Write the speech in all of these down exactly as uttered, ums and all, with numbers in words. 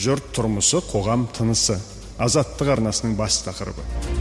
Жұрт тұрмысы, қоғам тынысы. Азаттық арнасының бас тақырыбы.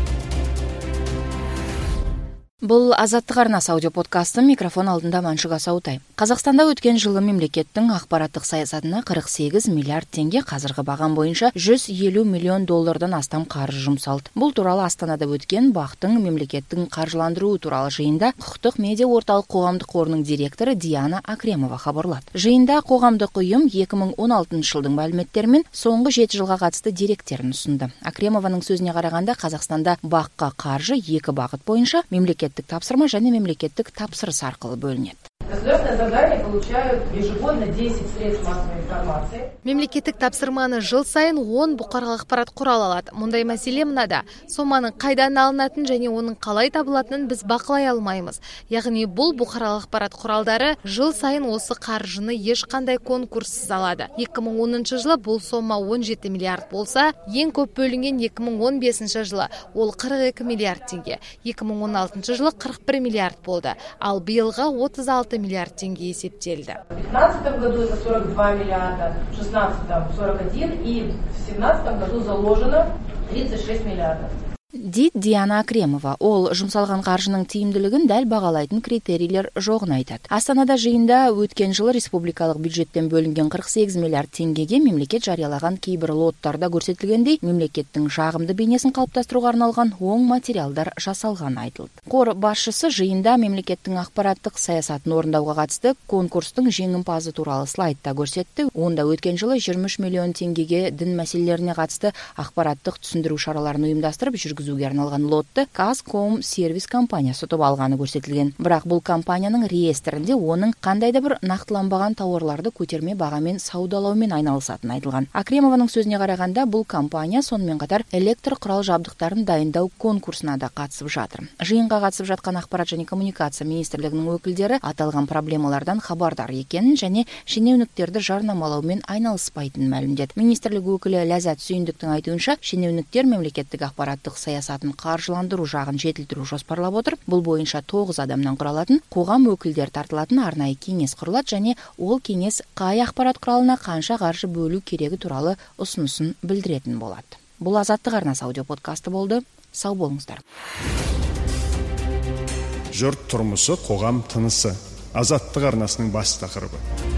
Бұл Азаттық арнасы аудиоподкасты, микрофон алдында Маншуга Саутай. Қазақстанда өткен жылы мемлекеттің ақпараттық саясатына қырық сегіз миллиард теңге, қазіргі бағам бойынша жүз елу миллион доллардан астам қаржы жұмсалды. Бұл туралы Астанада өткен бақтың мемлекеттің қаржыландыруы туралы жиында құқықтық медиа орталық қоғамдық қорының директоры Диана Акремова хабарлады. Жиында қоғамдық ұйым екі мың он алтыншы жылдың мәліметтерімен соңғы жеті жылға қатысты деректерін ұсынды. Акремованың сөзіне қарағанда, Қазақстанда баққа қаржы екі бағыт бойынша мемлекет тапсырма және мемлекеттік тапсырыс арқылы бөлінеді. Государственное задание получают ежегодно десять средств массовой информации. Мемлекеттік тапсырманы жыл сайын он бұқаралық ақпарат құралы алады. Мұндай мәселе мынада: соманың қайдан алынатын және оның қалай табылатынын біз бақылай алмаймыз. Яғни бұл бұқаралық ақпарат құралдары жыл сайын осы қаржыны ешқандай конкурссыз алады. екі мың оныншы жылы бұл сома он жеті миллиард болса, ең көп бөлінген екі мың он бесінші жылы ол қырық екі миллиард теңге. екі мың он алтыншы жылы қырық бір миллиард болды, ал биылға отыз алты миллиард теңге есептелді. В две тысячи пятнадцатом году это сорок два миллиарда, в две тысячи шестнадцатом сорок один и в две тысячи семнадцатом году заложено тридцать шесть миллиардов. Дейді Диана Акремова. Ол жұмсалған қаржының тиімділігін дәл бағалайтын критерийлер жоғын айтады. Астанада жиында өткен жылы республикалық бюджеттен бөлінген қырық сегіз миллиард теңгеге мемлекет жариялаған кейбір лоттарда көрсетілгендей, мемлекеттің жағымды бейнесін қалыптастыруға арналған оң материалдар жасалған айтылды. Қор басшысы жиында мемлекеттің ақпараттық саясатын орындауға қатысты конкурстың жеңімпазы туралы слайдта көрсетті. Онда өткен жылы жиырма үш миллион теңгеге дін мәселелеріне қатысты ақпараттық түсіндіру шараларын ұйымдастырып жүргізуге арналған лотты Казком сервис компаниясы ұтып алғаны көрсетілген. Бірақ бұл компанияның реестрінде оның қандай да бір нақтыланбаған тауарларды көтерме бағамен саудалаумен айналысатыны айтылған. Акремованың сөзіне қарағанда, бұл компания сонымен қатар электр құрал жабдықтарын дайындау конкурсына да қатысып жатыр. Жиынға қатысып жатқан ақпарат және коммуникация министрлігінің өкілдері аталған проблемалардан хабардар екенін және шенеуніктерді жарнамалаумен айналыспайтынын мәлімдеді. Министрлік өкілі Ләззат Сүйіндіктің айтуынша, шенеуніктер мемлекеттік ақпараттық саясатын қаржыландыру жағын жетілдіру жоспарлап отыр. Бұл бойынша тоғыз адамнан құралатын қоғам өкілдері тартылатын арнайы кеңес құрылады және ол кеңес қай ақпарат құралына қанша қаржы бөлу керегі туралы ұсынысын білдіретін болады. Бұл Азаттық арнасы аудиоподкасты болды. Сау болыңыздар. Жұрт тұрмысы, қоғам тынысы. Азаттық арнасының бас тақырыбы.